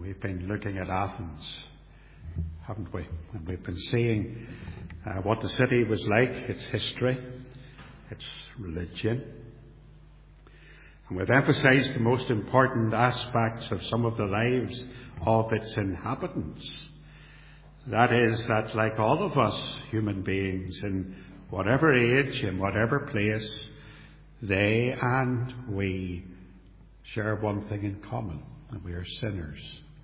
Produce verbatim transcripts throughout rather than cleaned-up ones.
We've been looking at Athens, haven't we? And we've been seeing uh, what the city was like, its history, its religion. And we've emphasized the most important aspects of some of the lives of its inhabitants. That is, that like all of us human beings, in whatever age, in whatever place, they and we share one thing in common, and we are sinners.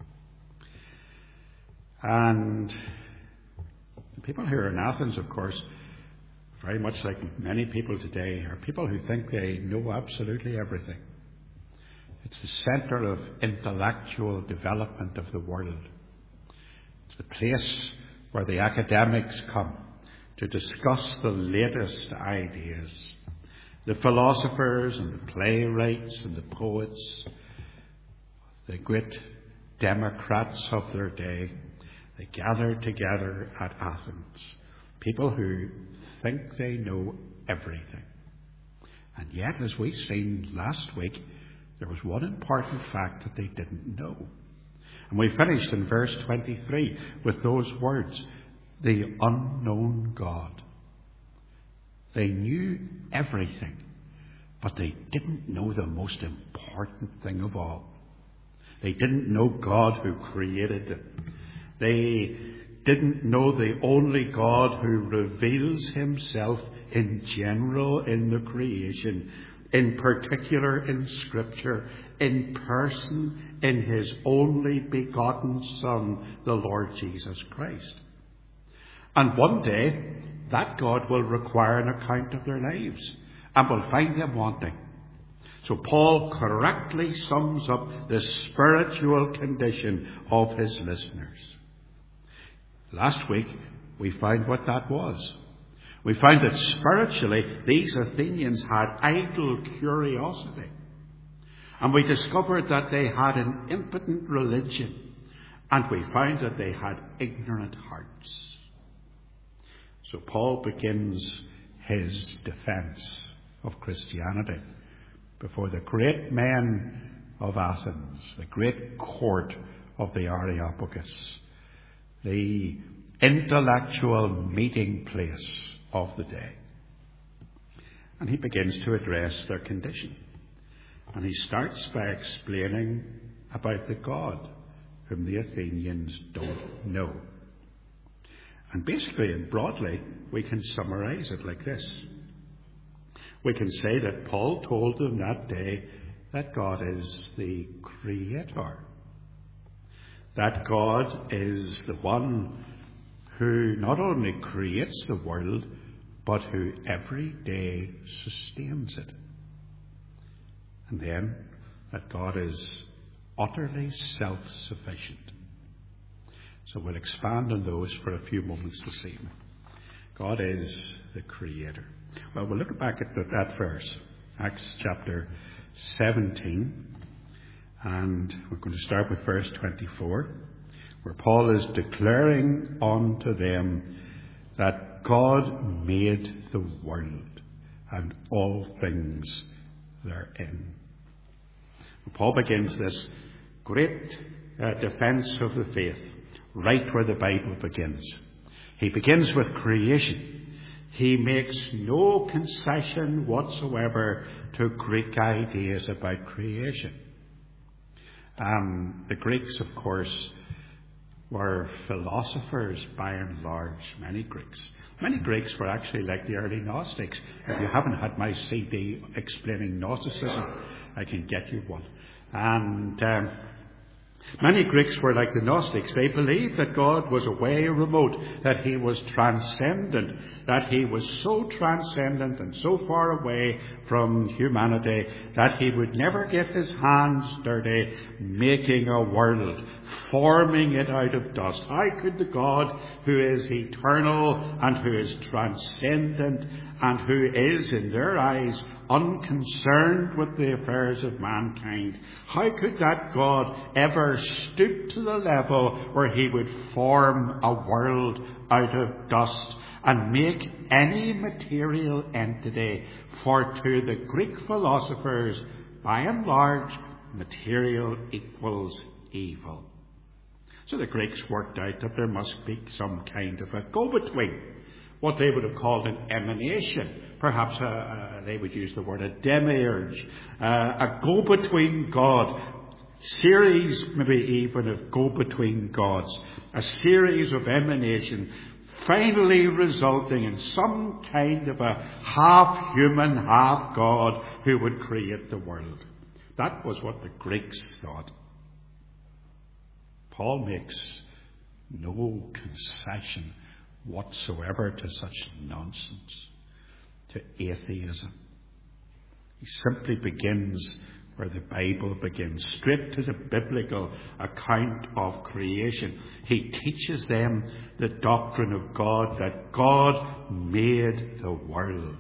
And the people here in Athens, of course, very much like many people today, are people who think they know absolutely everything. It's the centre of intellectual development of the world. It's the place where the academics come to discuss the latest ideas. The philosophers and the playwrights and the poets, the great democrats of their day, they gather together at Athens. People who think they know everything. And yet, as we seen last week, there was one important fact that they didn't know. And we finished in verse twenty-three with those words, the unknown God. They knew everything, but they didn't know the most important thing of all. They didn't know God who created them. They didn't know the only God who reveals himself in general in the creation, in particular in Scripture, in person, in his only begotten Son, the Lord Jesus Christ. And one day, that God will require an account of their lives and will find them wanting. So Paul correctly sums up the spiritual condition of his listeners. Last week, we found what that was. We found that spiritually, these Athenians had idle curiosity. And we discovered that they had an impotent religion. And we found that they had ignorant hearts. So Paul begins his defense of Christianity before the great men of Athens, the great court of the Areopagus, the intellectual meeting place of the day. And he begins to address their condition. And he starts by explaining about the God whom the Athenians don't know. And basically and broadly, we can summarize it like this. We can say that Paul told them that day that God is the Creator. That God is the one who not only creates the world, but who every day sustains it. And then that God is utterly self-sufficient. So we'll expand on those for a few moments this evening. God is the Creator. Well, we'll look back at that verse, Acts chapter seventeen, and we're going to start with verse twenty-four, where Paul is declaring unto them that God made the world and all things therein. Paul begins this great uh, defense of the faith right where the Bible begins. He begins with creation. He makes no concession whatsoever to Greek ideas about creation. Um, the Greeks, of course, were philosophers by and large, many Greeks. Many Greeks were actually like the early Gnostics. If you haven't had my C D explaining Gnosticism, I can get you one. And um, many Greeks were like the Gnostics. They believed that God was away remote, that he was transcendent, that he was so transcendent and so far away from humanity that he would never get his hands dirty making a world, forming it out of dust. How could the God who is eternal and who is transcendent and who is, in their eyes, unconcerned with the affairs of mankind, how could that God ever stoop to the level where he would form a world out of dust and make any material entity? For to the Greek philosophers, by and large, material equals evil. So the Greeks worked out that there must be some kind of a go-between, what they would have called an emanation. Perhaps uh, uh, they would use the word a demiurge, uh, a go-between God, series maybe even of go-between gods, a series of emanation, finally resulting in some kind of a half-human, half-God who would create the world. That was what the Greeks thought. Paul makes no concession whatsoever to such nonsense, to atheism. He simply begins where the Bible begins, straight to the biblical account of creation. He teaches them the doctrine of God, that God made the world.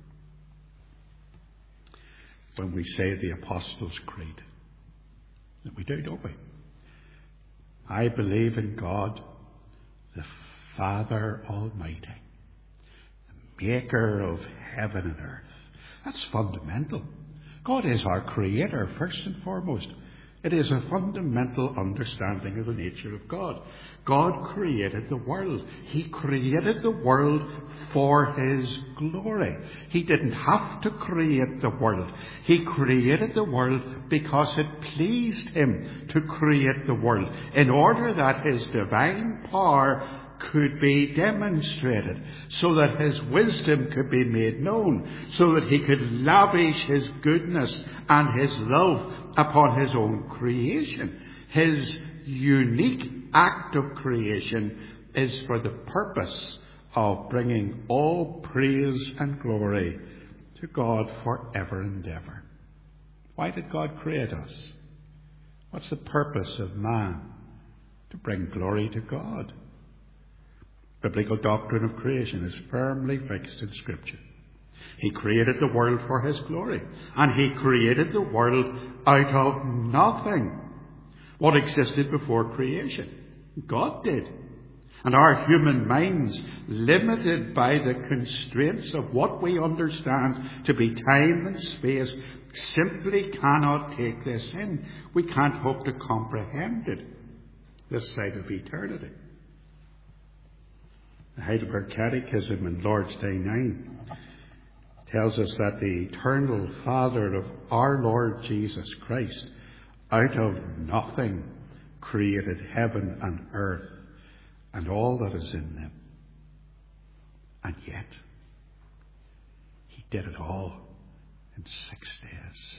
When we say the Apostles' Creed, and we do, don't we? I believe in God, the Father Almighty, the maker of heaven and earth. That's fundamental. God is our creator, first and foremost. It is a fundamental understanding of the nature of God. God created the world. He created the world for His glory. He didn't have to create the world. He created the world because it pleased Him to create the world, in order that His divine power could be demonstrated, so that His wisdom could be made known, so that He could lavish His goodness and His love upon His own creation. His unique act of creation is for the purpose of bringing all praise and glory to God forever and ever. Why did God create us? What's the purpose of man? To bring glory to God. Biblical doctrine of creation is firmly fixed in Scripture. He created the world for His glory, and He created the world out of nothing. What existed before creation? God did. And our human minds, limited by the constraints of what we understand to be time and space, simply cannot take this in. We can't hope to comprehend it this side of eternity. The Heidelberg Catechism in Lord's Day nine tells us that the eternal Father of our Lord Jesus Christ, out of nothing, created heaven and earth and all that is in them. And yet, He did it all in six days.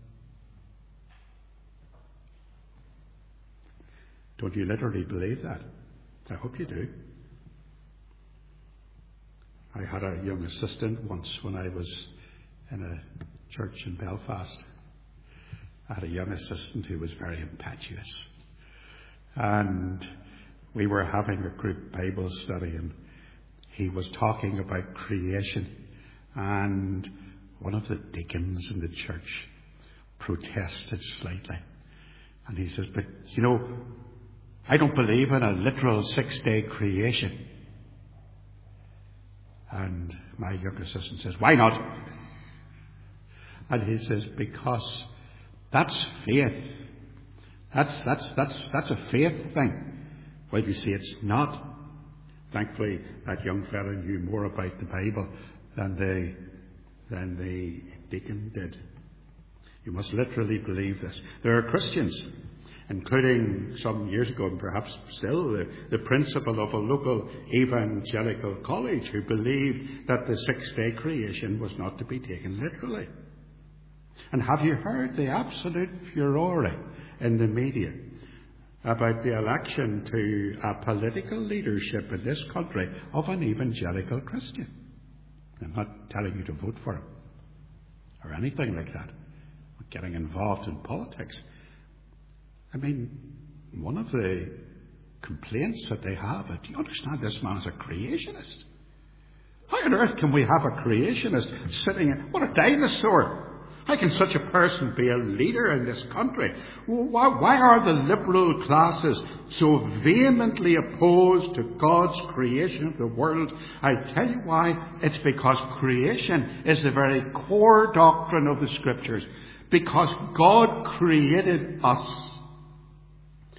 Don't you literally believe that? I hope you do. I had a young assistant once when I was in a church in Belfast. I had a young assistant who was very impetuous. And we were having a group Bible study, and he was talking about creation. And one of the deacons in the church protested slightly. And he says, but, you know, I don't believe in a literal six-day creation. And my young assistant says, why not? And he says, because that's faith. That's, that's, that's, that's a faith thing. Well, you see, it's not. Thankfully, that young fellow knew more about the Bible than the, than the deacon did. You must literally believe this. There are Christians, including some years ago, and perhaps still, the, the principal of a local evangelical college who believed that the six-day creation was not to be taken literally. And have you heard the absolute furore in the media about the election to a political leadership in this country of an evangelical Christian? I'm not telling you to vote for him or anything like that. We're getting involved in politics. I mean, one of the complaints that they have is, do you understand this man is a creationist? How on earth can we have a creationist sitting in, what a dinosaur? How can such a person be a leader in this country? Why, why are the liberal classes so vehemently opposed to God's creation of the world? I tell you why. It's because creation is the very core doctrine of the Scriptures. Because God created us.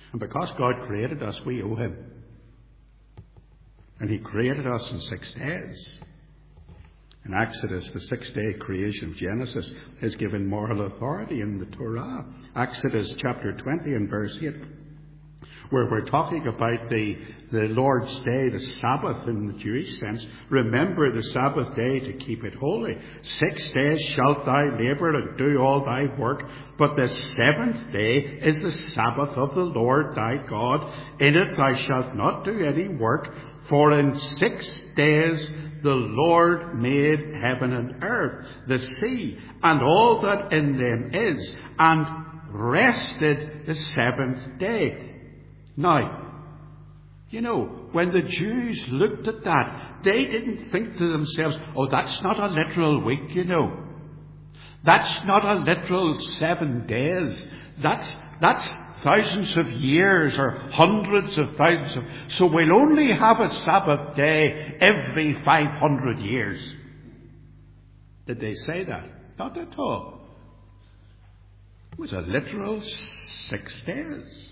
And because God created us, we owe him. And he created us in six days. In Exodus, the six-day creation of Genesis is given moral authority in the Torah. Exodus chapter twenty and verse eight, where we're talking about the, the Lord's day, the Sabbath in the Jewish sense. Remember the Sabbath day to keep it holy. Six days shalt thou labour and do all thy work, but the seventh day is the Sabbath of the Lord thy God. In it thou shalt not do any work, for in six days the Lord made heaven and earth, the sea, and all that in them is, and rested the seventh day. Now, you know, when the Jews looked at that, they didn't think to themselves, oh, that's not a literal week, you know. That's not a literal seven days. That's, that's thousands of years or hundreds of thousands of... So we'll only have a Sabbath day every five hundred years. Did they say that? Not at all. It was a literal six days.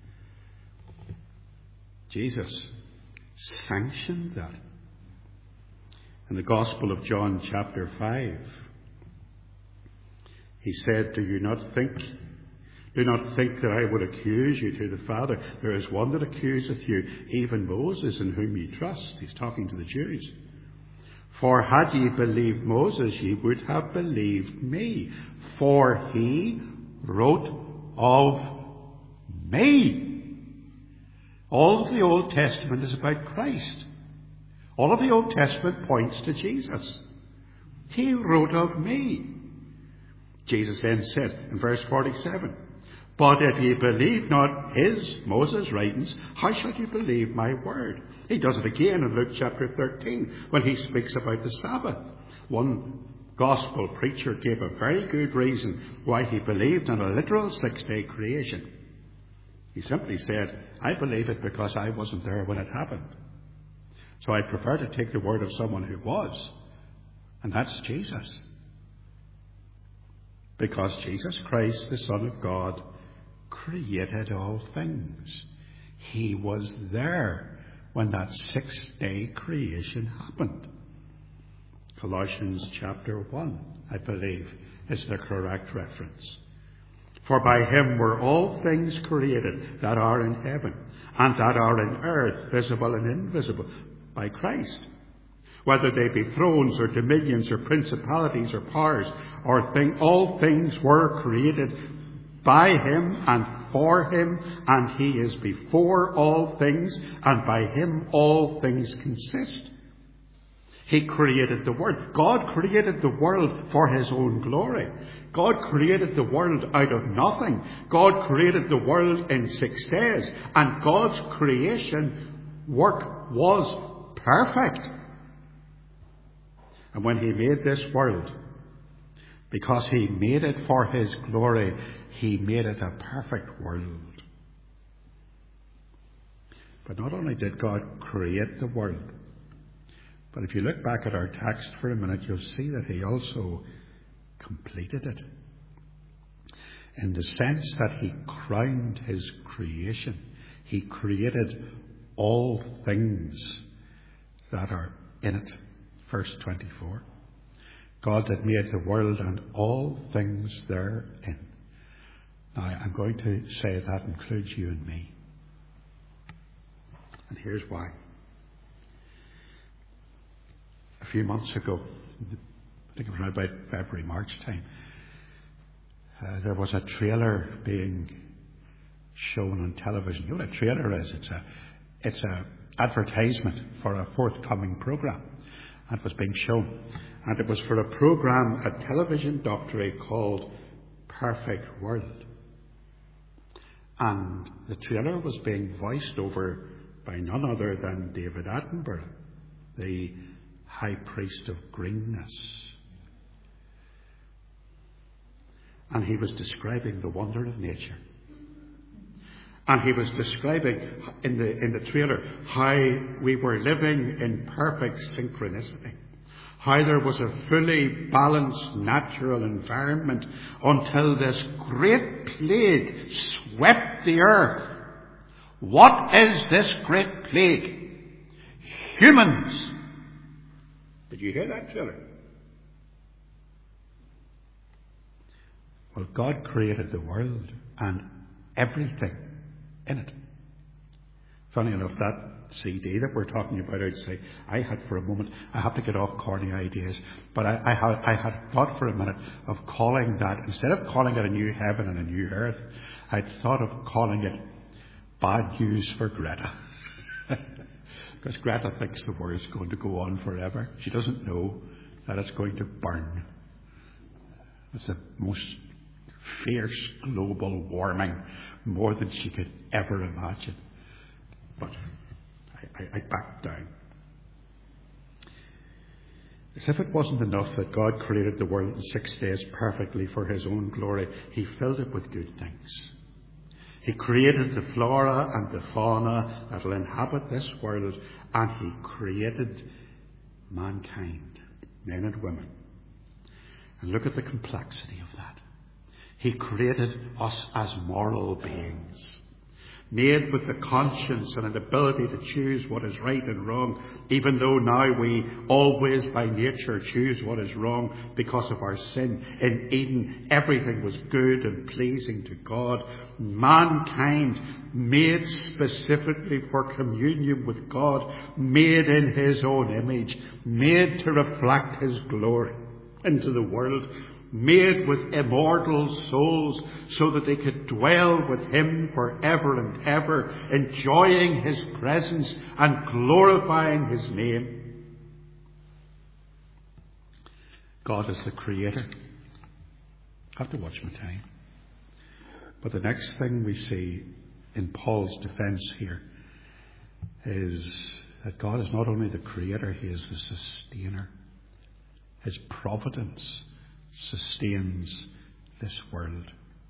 Jesus sanctioned that. In the Gospel of John chapter five, he said, Do you not think... Do not think that I would accuse you to the Father. There is one that accuseth you, even Moses, in whom ye trust. He's talking to the Jews. For had ye believed Moses, ye would have believed me. For he wrote of me. All of the Old Testament is about Christ. All of the Old Testament points to Jesus. He wrote of me. Jesus then said in verse forty-seven, But if ye believe not his, Moses' writings, how shall ye believe my word? He does it again in Luke chapter thirteen when he speaks about the Sabbath. One gospel preacher gave a very good reason why he believed in a literal six-day creation. He simply said, I believe it because I wasn't there when it happened. So I prefer to take the word of someone who was. And that's Jesus. Because Jesus Christ, the Son of God, created all things. He was there when that six-day creation happened. Colossians chapter one, I believe, is the correct reference. For by him were all things created that are in heaven and that are in earth, visible and invisible, by Christ. Whether they be thrones or dominions or principalities or powers or thing, all things were created by him and for him, and he is before all things, and by him all things consist. He created the world. God created the world for his own glory. God created the world out of nothing. God created the world in six days, and God's creation work was perfect. And when he made this world, because he made it for his glory, he made it a perfect world. But not only did God create the world, but if you look back at our text for a minute, you'll see that he also completed it. In the sense that he crowned his creation. He created all things that are in it. Verse twenty-four. God that made the world and all things therein. Now, I'm going to say that includes you and me. And here's why. A few months ago, I think it was around about February, March time, uh, there was a trailer being shown on television. You know what a trailer is? It's a, it's a advertisement for a forthcoming program. And it was being shown. And it was for a program, a television doctorate called Perfect World. And the trailer was being voiced over by none other than David Attenborough, the high priest of greenness. And he was describing the wonder of nature. And he was describing in the in the trailer how we were living in perfect synchronicity. How there was a fully balanced natural environment until this great plague swept the earth What is this great plague? Humans. Did you hear that, children? Well, God created the world and everything in it. Funny enough, that C D that we're talking about outside, I had for a moment, I have to get off corny ideas, but I, I, had, I had thought for a minute of calling that, instead of calling it a new heaven and a new earth, I'd thought of calling it Bad News for Greta. Because Greta thinks the world's going to go on forever. She doesn't know that it's going to burn. It's the most fierce global warming, more than she could ever imagine. But I, I, I backed down. As if it wasn't enough that God created the world in six days perfectly for his own glory, he filled it with good things. He created the flora and the fauna that will inhabit this world, and he created mankind, men and women. And look at the complexity of that. He created us as moral beings, made with the conscience and an ability to choose what is right and wrong, even though now we always by nature choose what is wrong because of our sin. In Eden, everything was good and pleasing to God. Mankind, made specifically for communion with God, made in his own image, made to reflect his glory into the world, made with immortal souls so that they could dwell with him forever and ever, enjoying his presence and glorifying his name. God is the creator. I have to watch my time. But the next thing we see in Paul's defense here is that God is not only the creator, he is the sustainer. His providence sustains this world.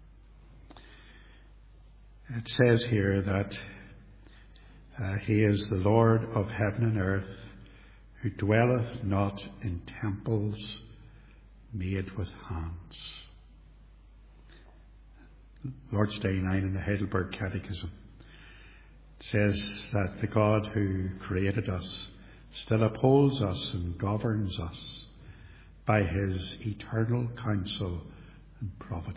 It says here that uh, he is the Lord of heaven and earth, who dwelleth not in temples made with hands. Lord's Day nine in the Heidelberg Catechism says that the God who created us still upholds us and governs us by his eternal counsel and providence.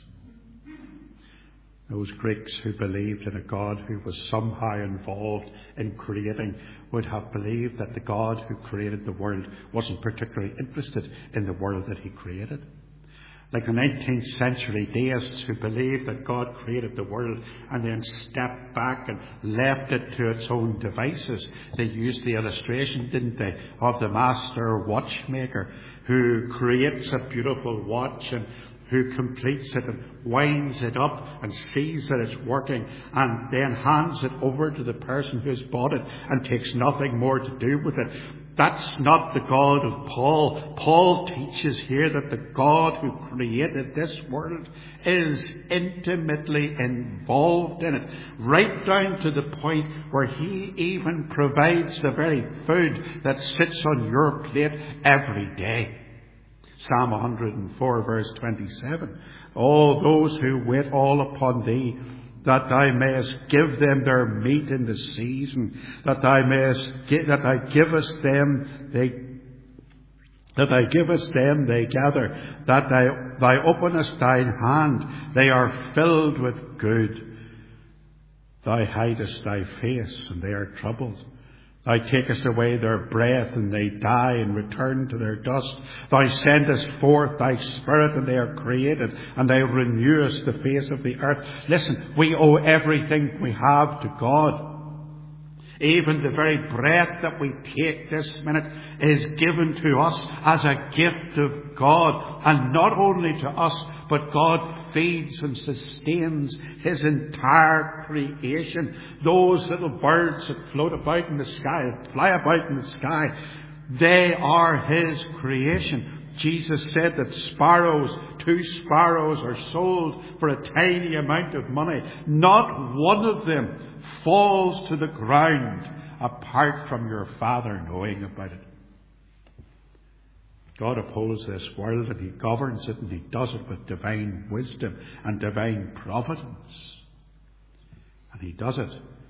Those Greeks who believed in a God who was somehow involved in creating would have believed that the God who created the world wasn't particularly interested in the world that he created. Like the nineteenth century deists who believed that God created the world and then stepped back and left it to its own devices. They used the illustration, didn't they, of the master watchmaker who creates a beautiful watch and who completes it and winds it up and sees that it's working and then hands it over to the person who has bought it and takes nothing more to do with it. That's not the God of Paul. Paul teaches here that the God who created this world is intimately involved in it, right down to the point where he even provides the very food that sits on your plate every day. Psalm one hundred four verse twenty-seven. All those who wait all upon thee, that thou mayest give them their meat in the season, that thou mayest give, that thou givest them they that thou givest them they gather, that thou thou openest thine hand, they are filled with good. Thou hidest thy face, and they are troubled. Thou takest away their breath, and they die and return to their dust. Thou sendest forth thy spirit, and they are created, and thou renewest the face of the earth. Listen, we owe everything we have to God. Even the very breath that we take this minute is given to us as a gift of God. And not only to us, but God feeds and sustains his entire creation. Those little birds that float about in the sky, that fly about in the sky, they are his creation. Jesus said that sparrows, two sparrows are sold for a tiny amount of money. Not one of them falls to the ground apart from your Father knowing about it. God upholds this world and he governs it, and he does it with divine wisdom and divine providence. And he does it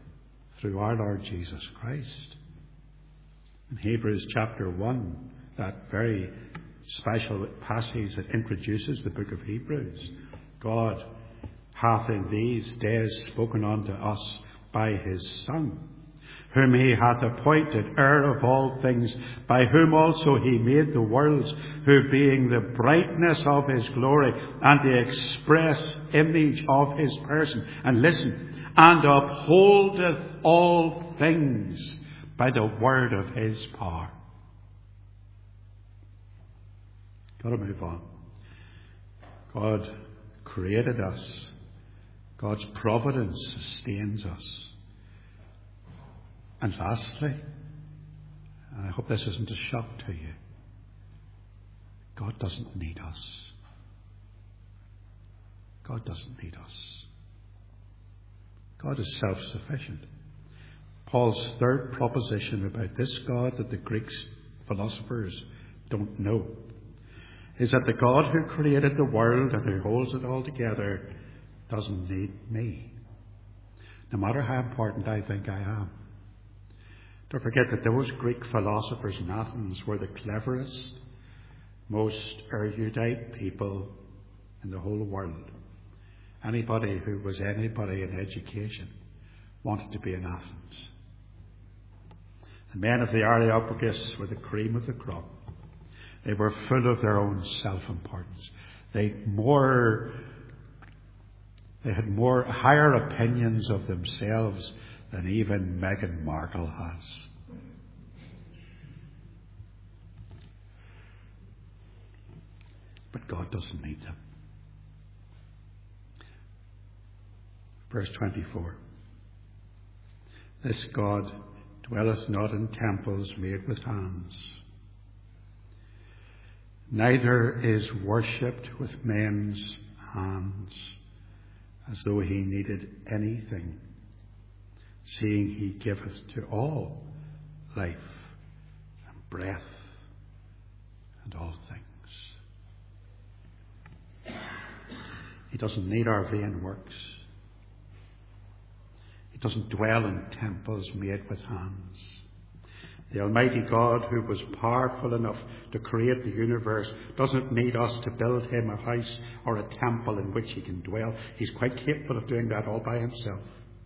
through our Lord Jesus Christ. In Hebrews chapter one, that very special passage that introduces the book of Hebrews, God hath in these days spoken unto us by his Son, whom he hath appointed heir of all things, by whom also he made the worlds, who being the brightness of his glory and the express image of his person, and listen, and upholdeth all things by the word of his power. Got to move on. God created us. God's providence sustains us. And lastly, and I hope this isn't a shock to you, God doesn't need us. God doesn't need us. God is self-sufficient. Paul's third proposition about this God that the Greek philosophers don't know is that the God who created the world and who holds it all together doesn't need me, no matter how important I think I am. Don't forget that those Greek philosophers in Athens were the cleverest, most erudite people in the whole world. Anybody who was anybody in education wanted to be in Athens. The men of the Areopagus were the cream of the crop. They were full of their own self-importance. They more, they had more higher opinions of themselves than even Meghan Markle has. But God doesn't need them. Verse twenty-four. This God dwelleth not in temples made with hands, neither is worshipped with men's hands, as though he needed anything, seeing he giveth to all life and breath and all things. He doesn't need our vain works. He doesn't dwell in temples made with hands. The Almighty God, who was powerful enough to create the universe, doesn't need us to build him a house or a temple in which he can dwell. He's quite capable of doing that all by himself.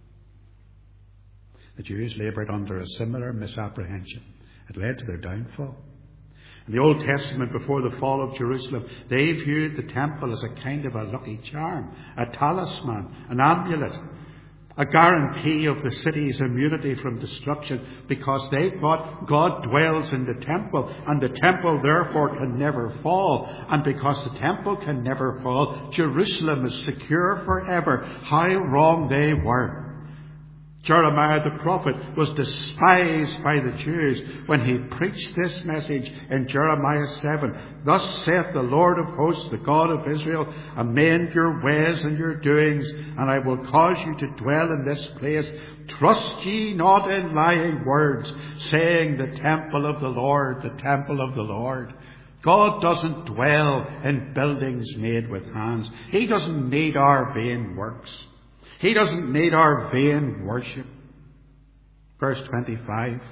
The Jews laboured under a similar misapprehension. It led to their downfall. In the Old Testament, before the fall of Jerusalem, they viewed the temple as a kind of a lucky charm, a talisman, an amulet, a guarantee of the city's immunity from destruction, because they thought God dwells in the temple, and the temple therefore can never fall. And because the temple can never fall, Jerusalem is secure forever. How wrong they were. Jeremiah the prophet was despised by the Jews when he preached this message in Jeremiah seven. Thus saith the Lord of hosts, the God of Israel, amend your ways and your doings, and I will cause you to dwell in this place. Trust ye not in lying words, saying the temple of the Lord, the temple of the Lord. God doesn't dwell in buildings made with hands. He doesn't need our vain works. He doesn't need our vain worship. Verse twenty-five.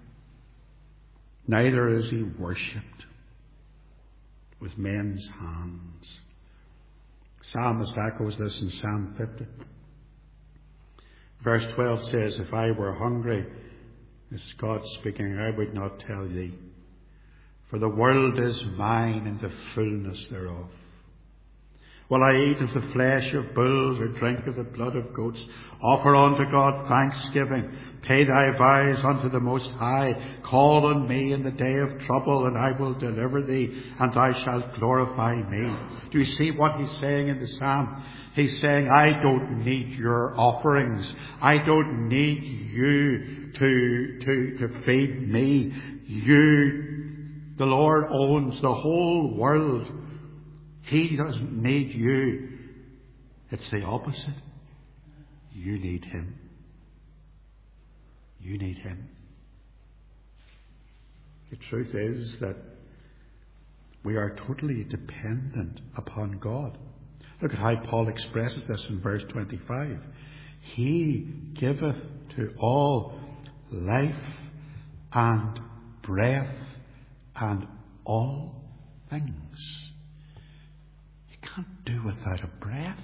Neither is he worshipped with men's hands. Psalmist echoes this in Psalm fifty. Verse twelve says, if I were hungry, this is God speaking, I would not tell thee. For the world is mine and the fullness thereof. Will I eat of the flesh of bulls, or drink of the blood of goats? Offer unto God thanksgiving. Pay thy vows unto the Most High. Call on me in the day of trouble, and I will deliver thee, and thou shalt glorify me. Do you see what he's saying in the psalm? He's saying, I don't need your offerings. I don't need you to, to, to feed me. You, the Lord owns the whole world. He doesn't need you. It's the opposite. You need him. You need him. The truth is that we are totally dependent upon God. Look at how Paul expresses this in verse twenty-five. He giveth to all life and breath and all things. You can't do without a breath.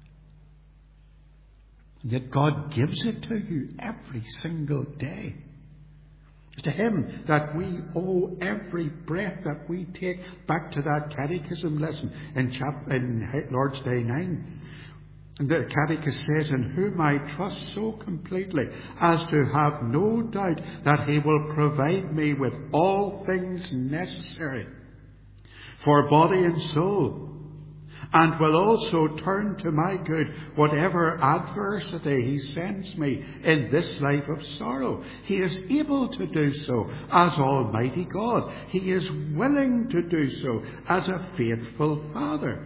And yet God gives it to you every single day. It's to Him that we owe every breath that we take. Back to that catechism lesson in, chap- in Lord's Day nine. And the catechism says, "In whom I trust so completely as to have no doubt that He will provide me with all things necessary for body and soul, and will also turn to my good whatever adversity He sends me in this life of sorrow." He is able to do so as Almighty God. He is willing to do so as a faithful Father.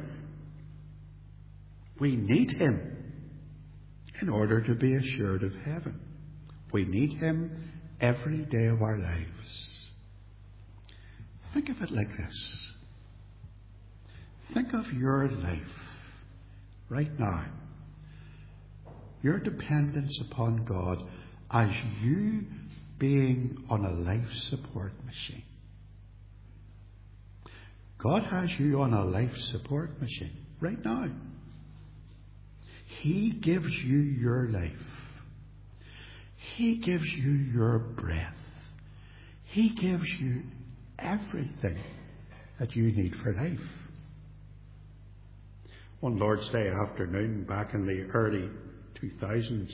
We need Him in order to be assured of heaven. We need Him every day of our lives. Think of it like this. Think of your life right now. Your dependence upon God as you being on a life support machine. God has you on a life support machine right now. He gives you your life. He gives you your breath. He gives you everything that you need for life. One Lord's Day afternoon back in the early two thousands,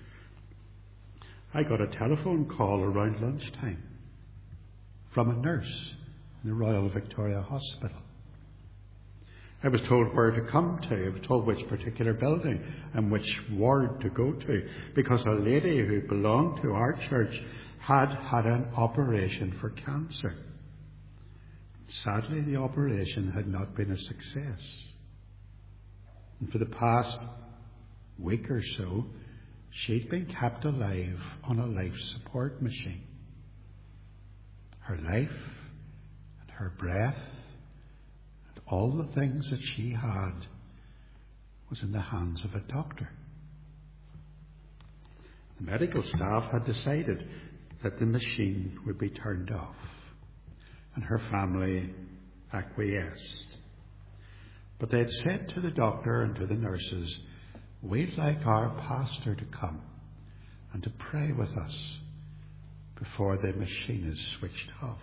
I got a telephone call around lunchtime from a nurse in the Royal Victoria Hospital. I was told where to come to. I was told which particular building and which ward to go to, because a lady who belonged to our church had had an operation for cancer. Sadly, the operation had not been a success. And for the past week or so, she'd been kept alive on a life support machine. Her life and her breath and all the things that she had was in the hands of a doctor. The medical staff had decided that the machine would be turned off, and her family acquiesced. But they had said to the doctor and to the nurses, "We'd like our pastor to come and to pray with us before the machine is switched off,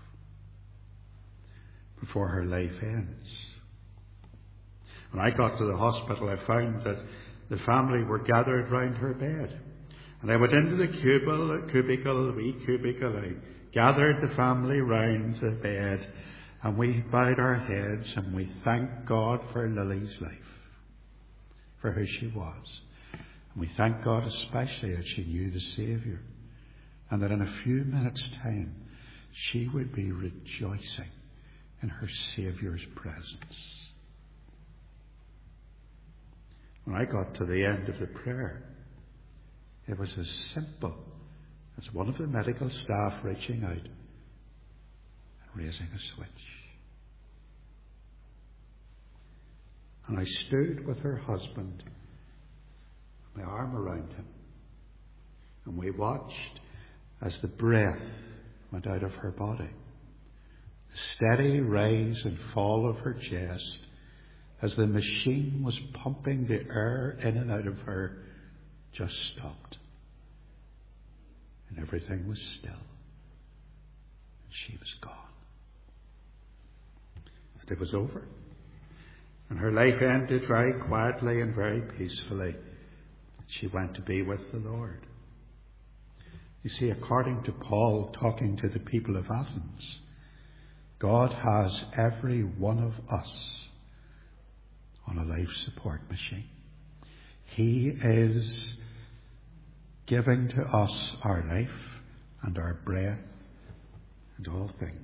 before her life ends." When I got to the hospital, I found that the family were gathered round her bed. And I went into the cubicle, cubicle, the wee cubicle. I gathered the family round the bed, and we bowed our heads and we thanked God for Lily's life, for who she was. And we thanked God especially that she knew the Saviour, and that in a few minutes' time she would be rejoicing in her Saviour's presence. When I got to the end of the prayer, it was as simple as one of the medical staff reaching out and raising a switch. And I stood with her husband, my arm around him, and we watched as the breath went out of her body. The steady rise and fall of her chest as the machine was pumping the air in and out of her just stopped. And everything was still. And she was gone. And it was over. And her life ended very quietly and very peacefully. She went to be with the Lord. You see, according to Paul talking to the people of Athens, God has every one of us on a life support machine. He is giving to us our life and our breath and all things.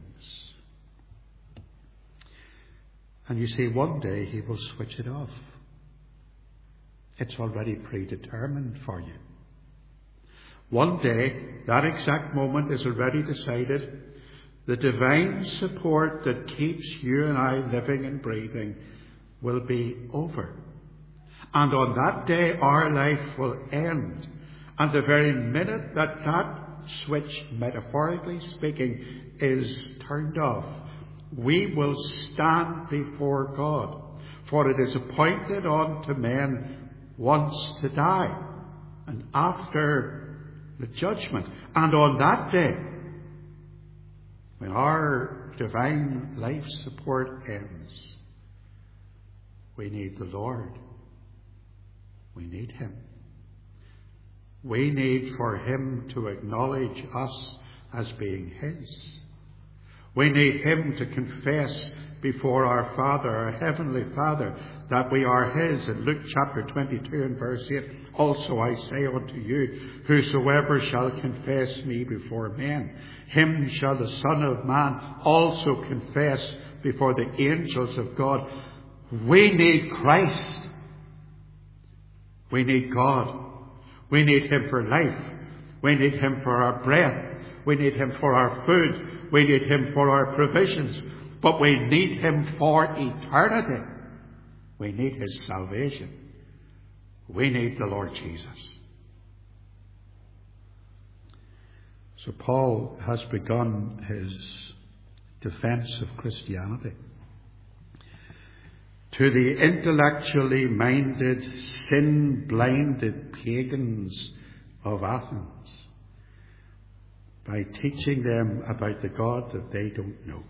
And you see, one day He will switch it off. It's already predetermined for you. One day, that exact moment is already decided. The divine support that keeps you and I living and breathing will be over. And on that day, our life will end. And the very minute that that switch, metaphorically speaking, is turned off, we will stand before God. For it is appointed unto men once to die, and after the judgment. And on that day, when our divine life support ends, we need the Lord. We need Him. We need for Him to acknowledge us as being His. We need Him to confess before our Father, our Heavenly Father, that we are His. In Luke chapter twenty-two and verse eight, also I say unto you, whosoever shall confess me before men, him shall the Son of Man also confess before the angels of God. We need Christ. We need God. We need Him for life. We need Him for our breath. We need Him for our food. We need Him for our provisions. But we need Him for eternity. We need His salvation. We need the Lord Jesus. So Paul has begun his defense of Christianity. To the intellectually minded, sin-blinded pagans of Athens, by teaching them about the God that they don't know.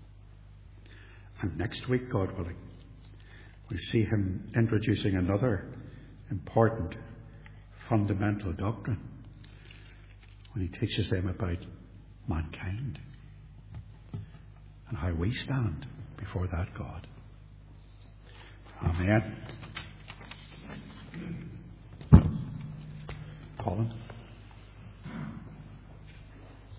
And next week, God willing, we see him introducing another important fundamental doctrine when he teaches them about mankind and how we stand before that God. Amen. Colin.